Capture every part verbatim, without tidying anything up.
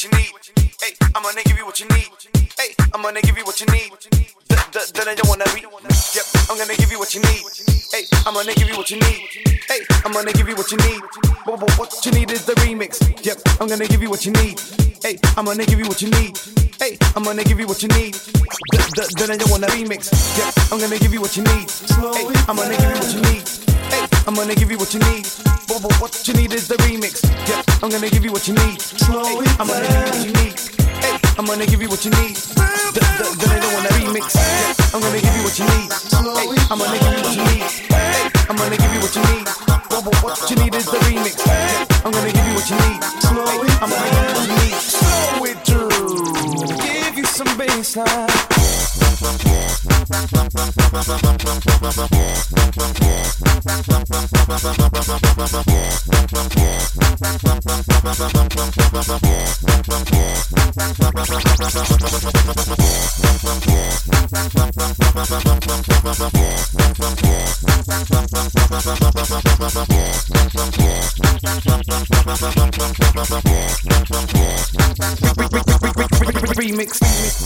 what you need. Hey, I'm gonna give you what you need. Hey, I'm gonna give you what you need. Then I don't wanna read. Yep, I'm gonna give you what you need. Hey, I'm gonna give you what you need. Hey, I'm gonna give you what you need. But what you need is the remix. Yep, I'm gonna give you what you need. Hey, I'm gonna give you what you need. Hey, I'm gonna give you what you need. Then I don't wanna remix. Yep, I'm gonna give you what you need. Hey, I'm gonna give you what you need. Hey, I'm gonna give you what you need. But what you need is the remix. Yep, I'm gonna give you what you need. Hey, I'm gonna give you what you need. Hey, I'm gonna give you what you need. Then I don't wanna remix. Yeah, I'm gonna give you what you need. Hey, I'm gonna give you what you need. Hey, I'm gonna give you what you need. But what you need is the remix. Yeah, I'm gonna give you what you need. Hey, I'm gonna give you what you need. Slow it through. Give you some bassline. Remix.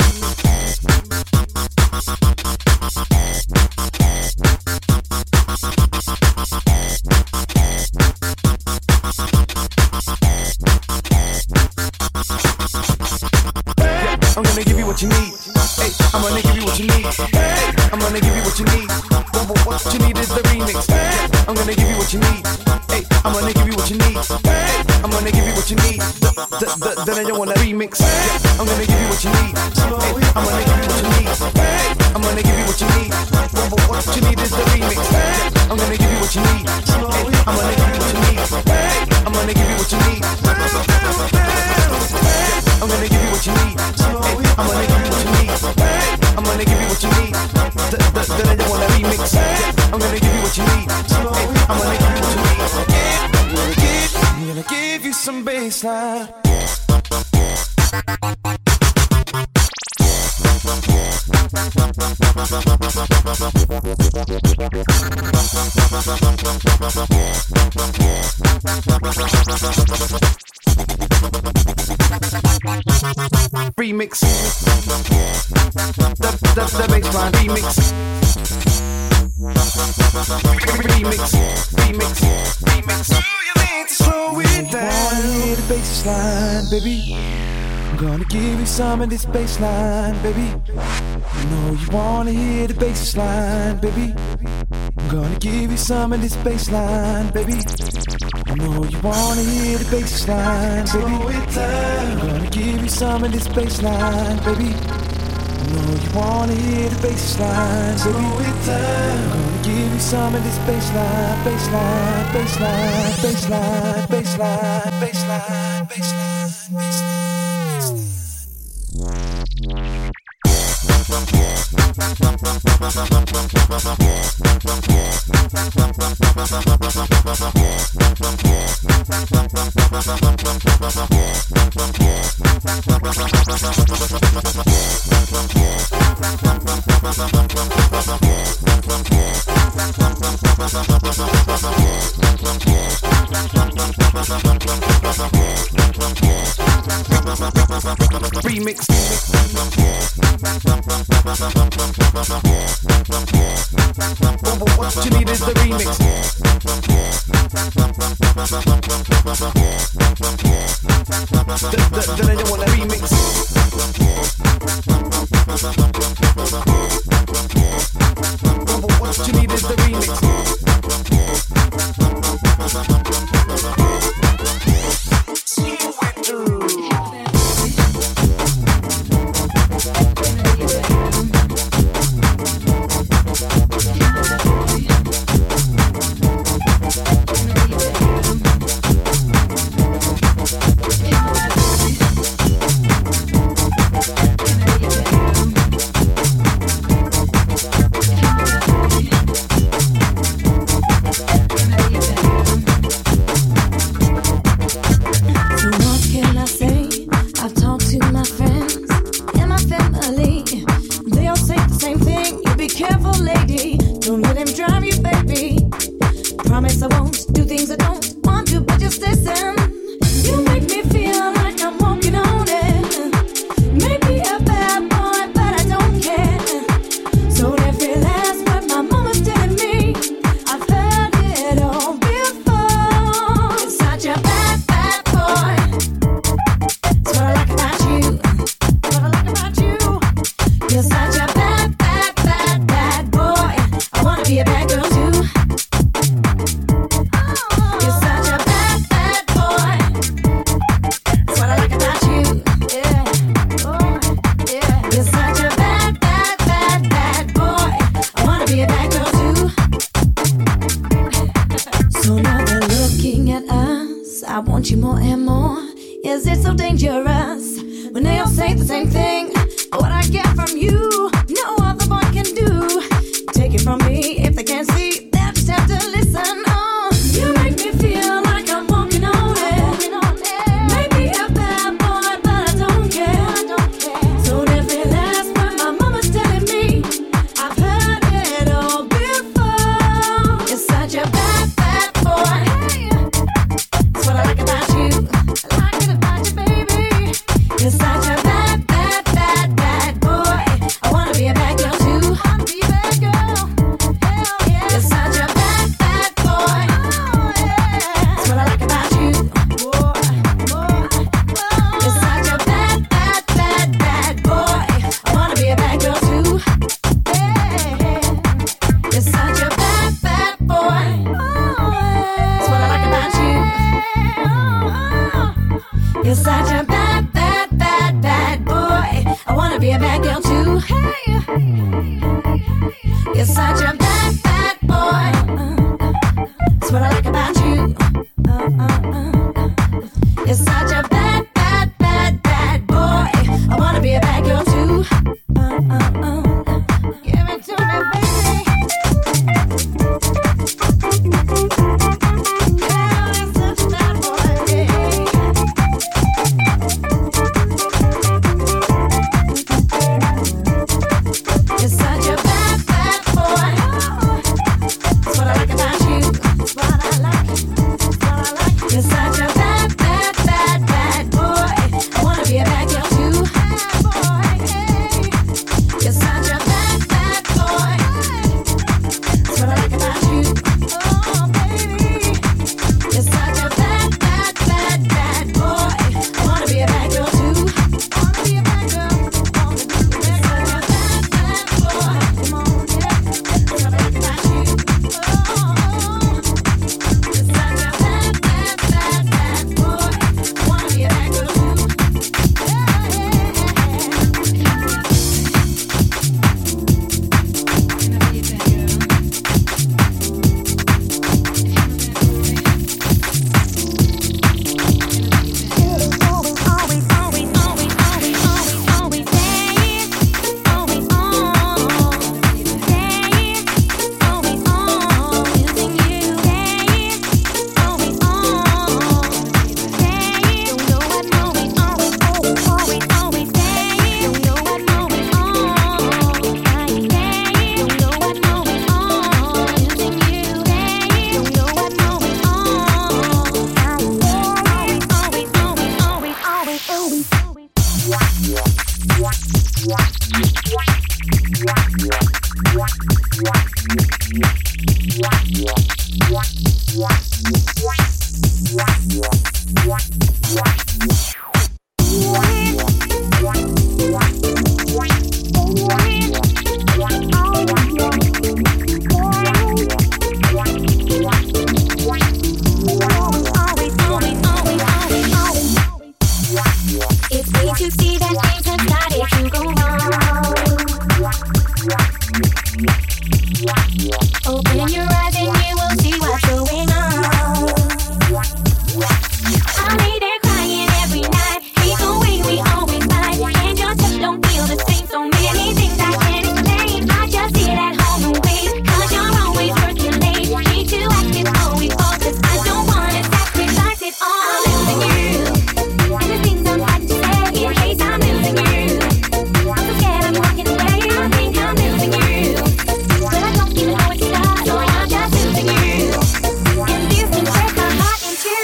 I'm gonna give you what you need. Hey, I'm gonna give you what you need. Hey, I'm gonna give you what you need. But what you need is the remix. Yeah, I'm gonna give you what you need. Hey, I'm gonna give you what you need. Hey, I'm gonna give you what you need. Then I don't wanna remix. Yeah, I'm gonna give you what you need. Hey, I'm gonna give you what you need. Hey, I'm gonna give you what you need. But what you need is the remix. Yeah, I'm gonna give you what you need. Hey, I'm gonna give you what you need. Hey, I'm gonna give you what you need. I'm gonna give you what you need. Hey, I'm gonna give you what you need. Hey, I'm gonna give you what you need. Then I don't wanna remix. Yeah, I'm gonna give you what you need. Hey, I'm gonna give you what you need. I'm gonna give you some bassline. Remix. The, the, the bassline remix. Remix. Remix. Remix. Do you need to slow it down? I wanna hear the bassline, baby. I'm gonna give you some of this bassline, baby. I know you wanna hear the bassline, baby. I'm gonna give you some of this bassline, baby. I know you wanna hear the bassline, baby. I'm gonna give you some of this bassline, baby. I know you wanna hear the bassline, baby. I'm gonna give you some of this bassline, bassline, bassline, bassline, bassline, bassline, bassline, bassline. Remix. What you need is the remix. Then I don't wanna remix. What you need is the remix. dangerous when they all say the same thing. What I get from you, no other boy can do. Take it from me, if they can't see, they'll just have to listen. Oh, you make me feel like I'm walking on it. Maybe a bad boy, but I don't care. So let me last what my mama's telling me. I've heard it all before. You're such a bad, bad boy. That's what I like about you. I like it about you, baby. You're such a bad, bad, bad, bad boy. I wanna be a bad girl too. I wanna be a bad girl. Hell yeah. You're such a bad, bad boy. Oh, yeah. That's what I like about you. Boy, boy, boy. You're such a bad, bad, bad, bad boy. I wanna be a bad girl too. Yeah. You're such a bad, bad boy. Oh, yeah. That's what I like about you. Oh, you're such a bad, bad, bad, bad boy. I wanna be a bad girl too. Hey. You're such a bad, bad boy. That's what I like about you. Uh, uh, uh. You're such a bad, bad, bad, bad boy. I wanna be a bad girl too. Uh, uh, uh. Give it to me, baby. Yeah, you're such a bad boy. Yeah. You're such a bad, bad boy. That's what I like about you. That's what I like. That's what I like. You're such a bad, bad, bad, bad boy. I wanna be a bad girl too. Bad boy, hey. You're such a bad, bad boy. That's what I like about you. Oh, baby. You're such a bad, bad, bad, bad boy. I wanna be a bad girl too. Wanna be a bad girl. Wanna be a bad girl. Bad boy. Come on, yeah. That's what I like about you. Oh, you're such a bad, bad, bad, bad boy. I wanna be a bad girl too. Yeah, yeah, It's great to see that things have started to go wrong. Open your eyes and you will see what's going on. I'm lay there crying every night. Hate the way we always fight, and your touch don't feel the same. So many things I can't explain. I just sit at home and wait, 'cause you're always working late. Need to act it always fall, 'cause I don't wanna sacrifice it all. I'm losing you, and the things I'm hard to say in case I'm losing you. I'm so scared I'm walking away. I think I'm losing you, but I don't even know where to start. So I'm just losing you, and you can break my heart in two.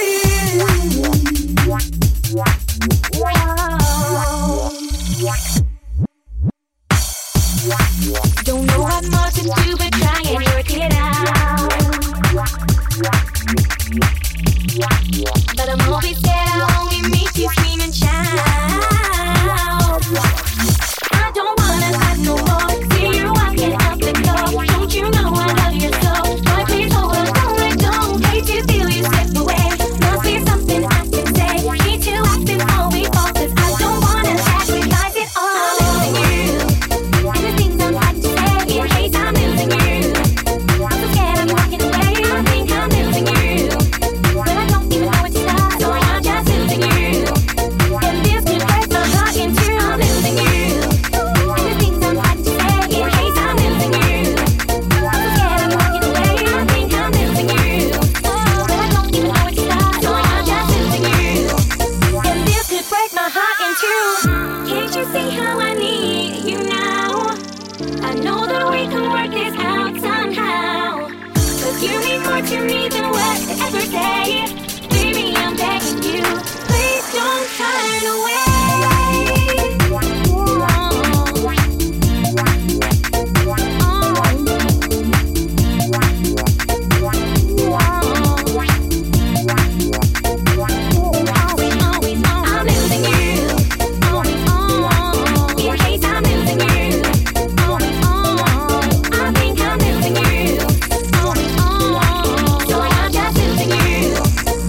Don't know what more to do but try and work it out. But I'm always scared I'll only make you scream and shout. I don't wanna fight no more. See you walking out the door. Don't you know I love you so? Boy, please hold on, don't let go. Hate to feel you slip away. Must be something I can say. Need to act it always fall, 'cause I don't wanna sacrifice it all. I'm losing you, and the things I'm hard to say in case I'm losing you. I'm so scared I'm walking away. I think I'm losing you, but I don't even know what to see how I need you now. I know that we can work this out somehow. Cause you mean more to me than words could ever say. Baby, I'm begging you, please don't turn away. Oh,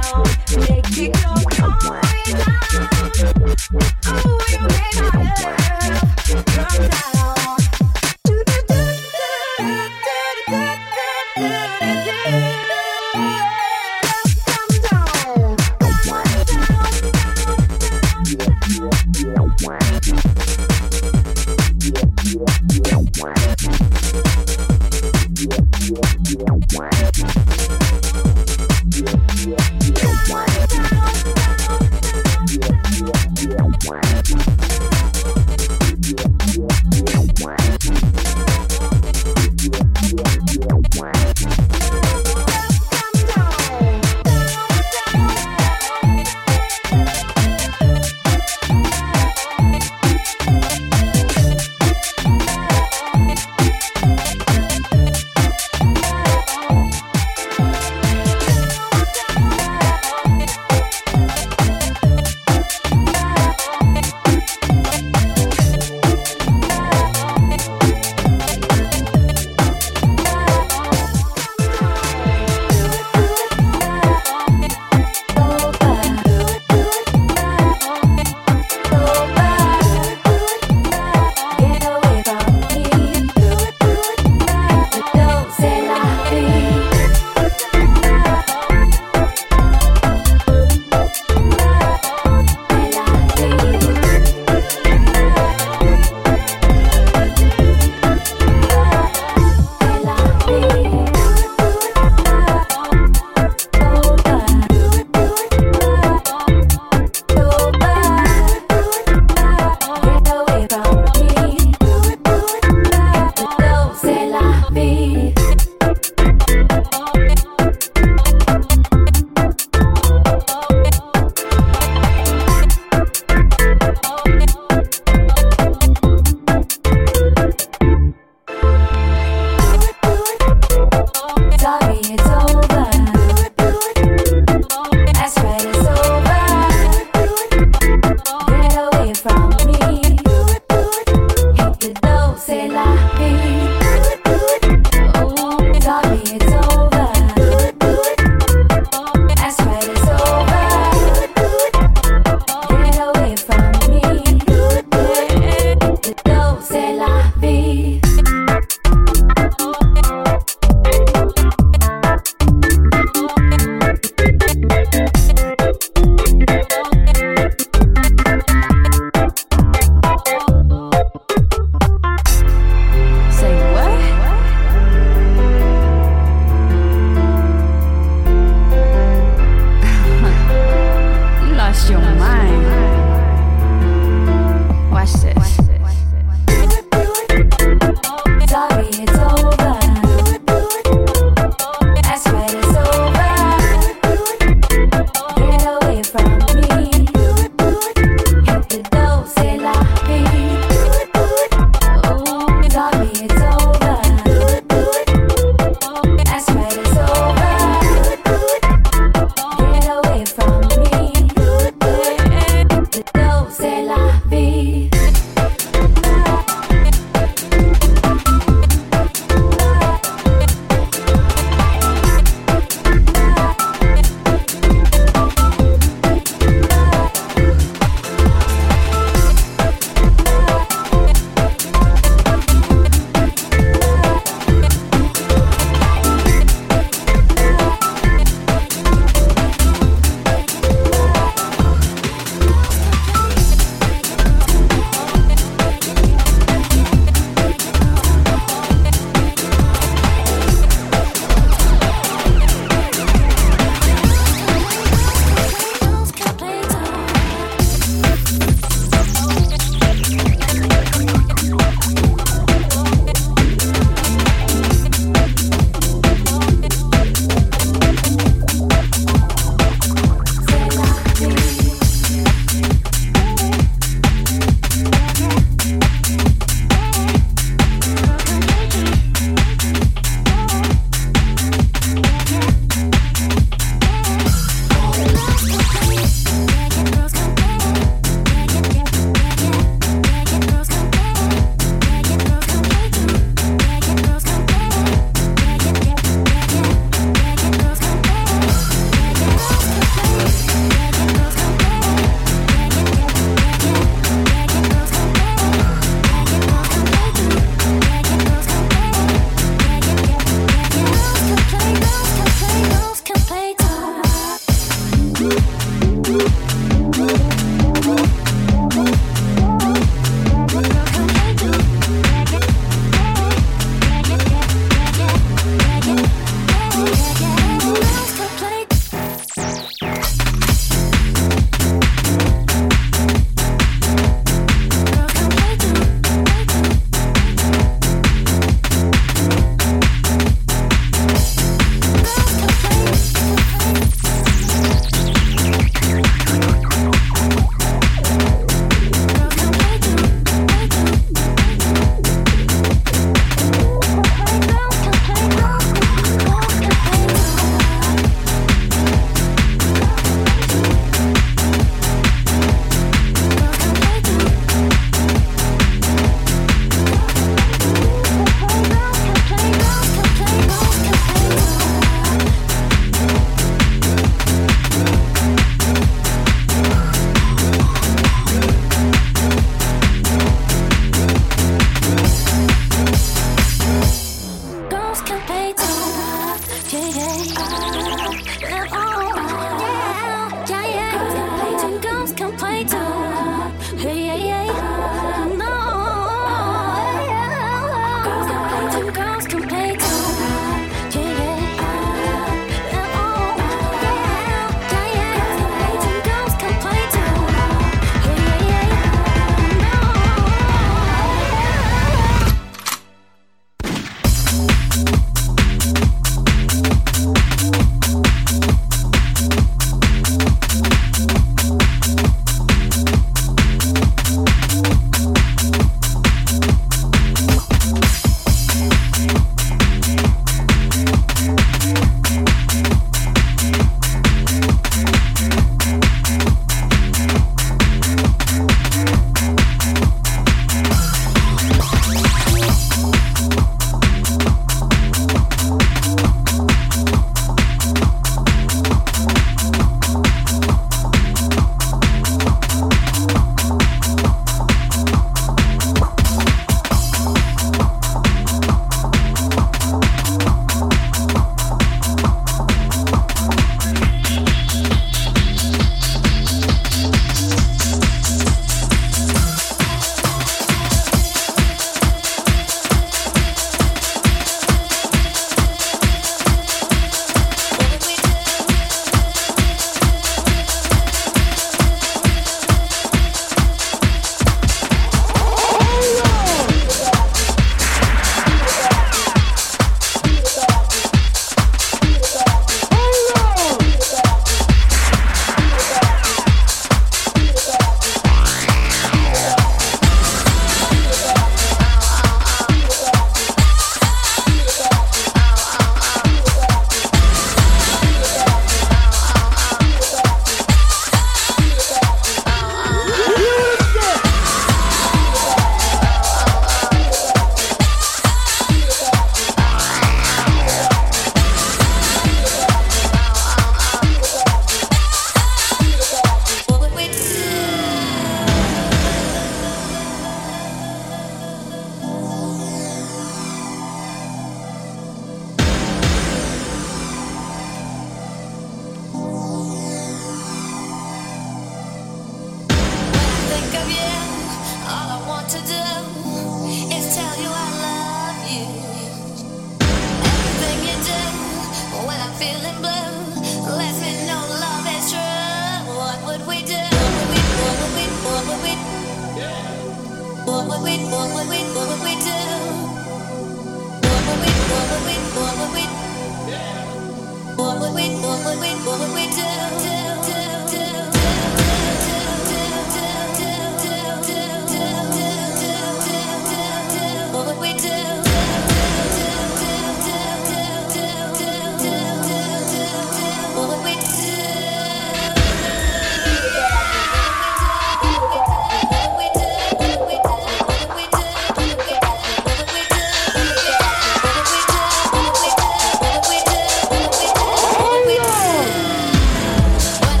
When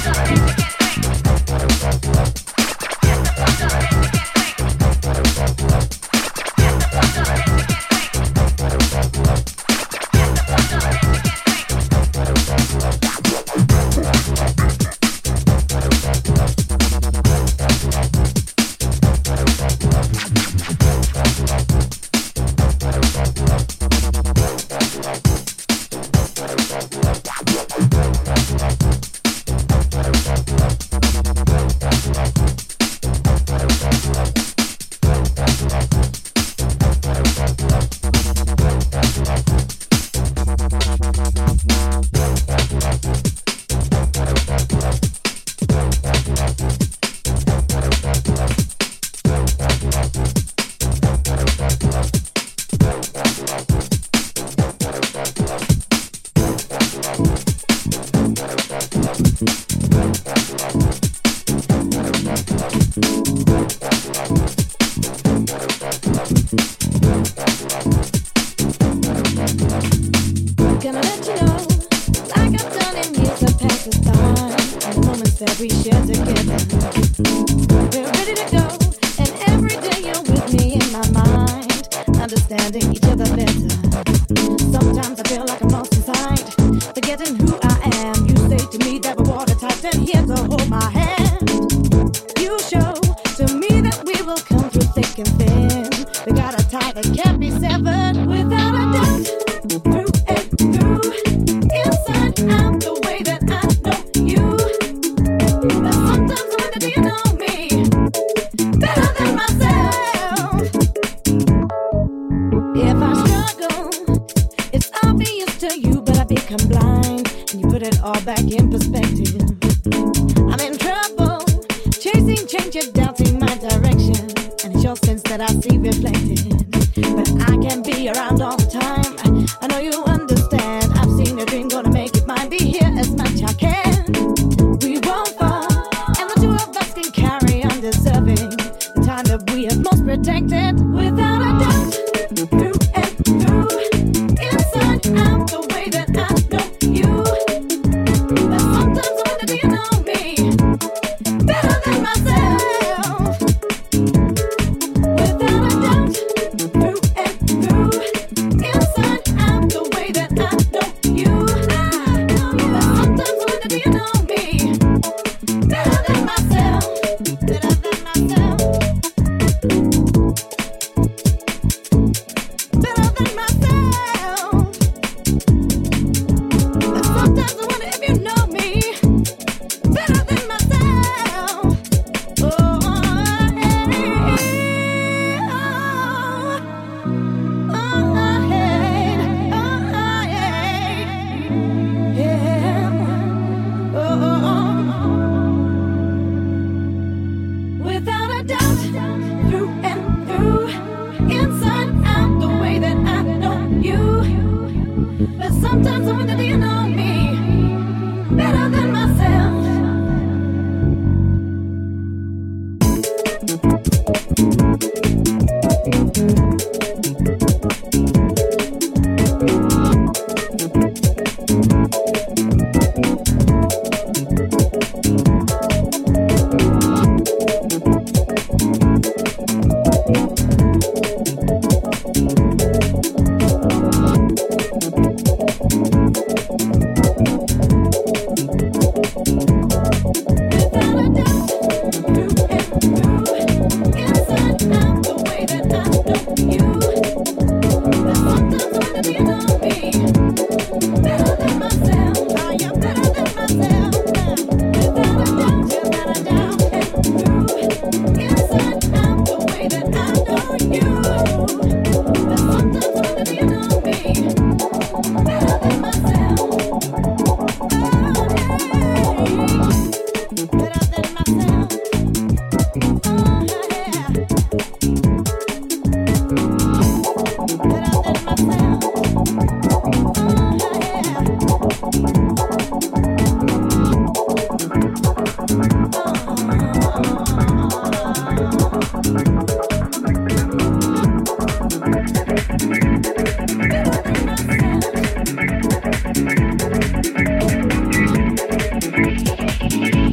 Thank you.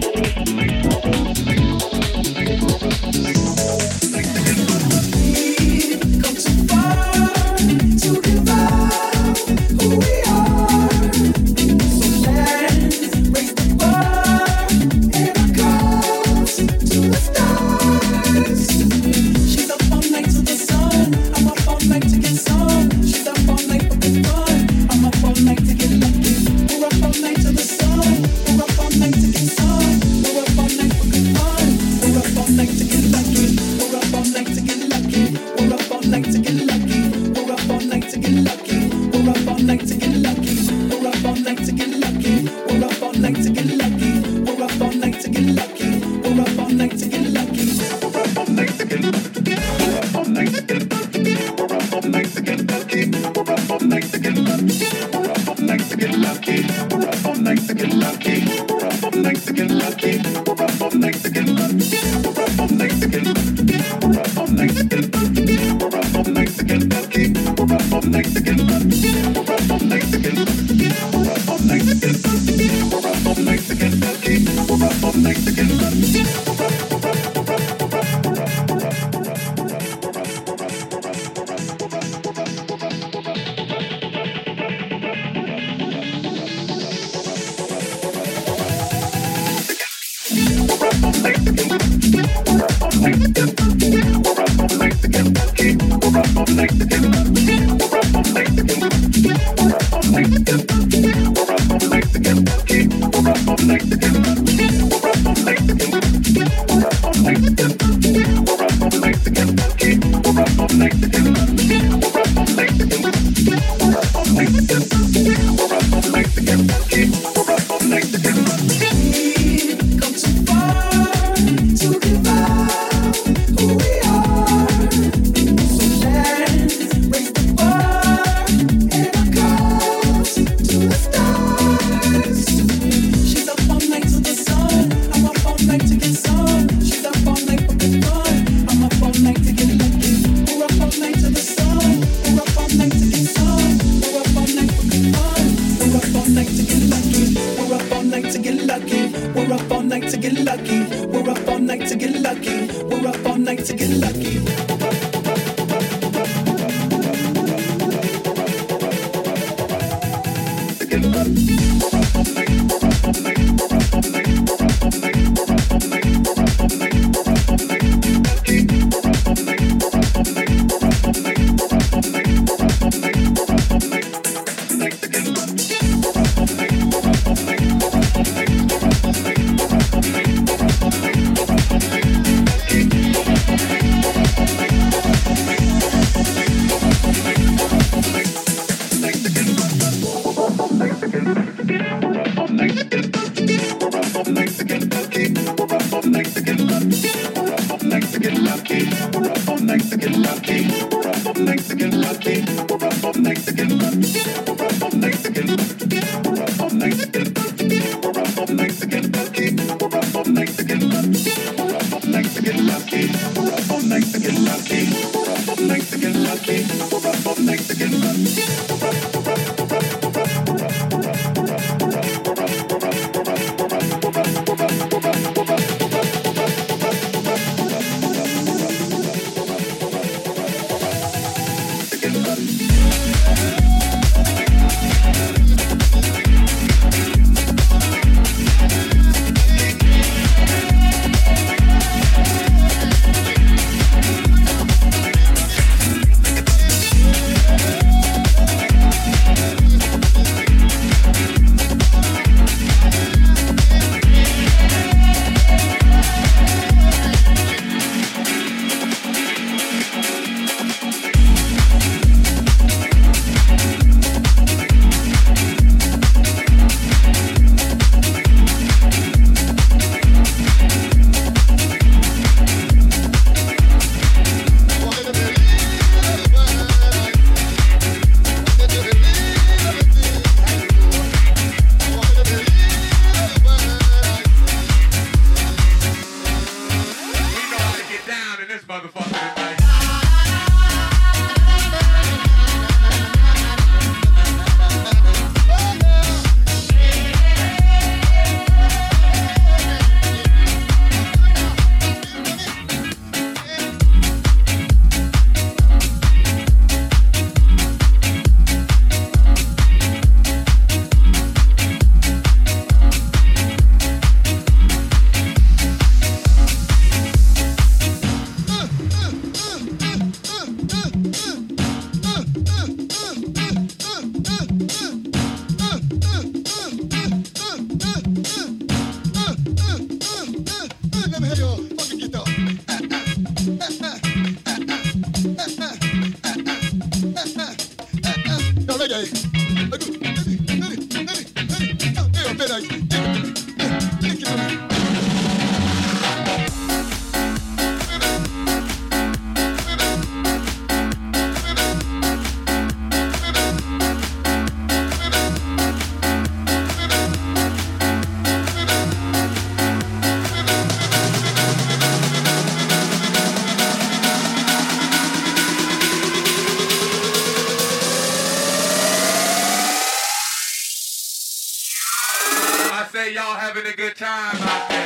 a good time out there.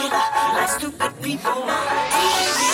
like stupid people.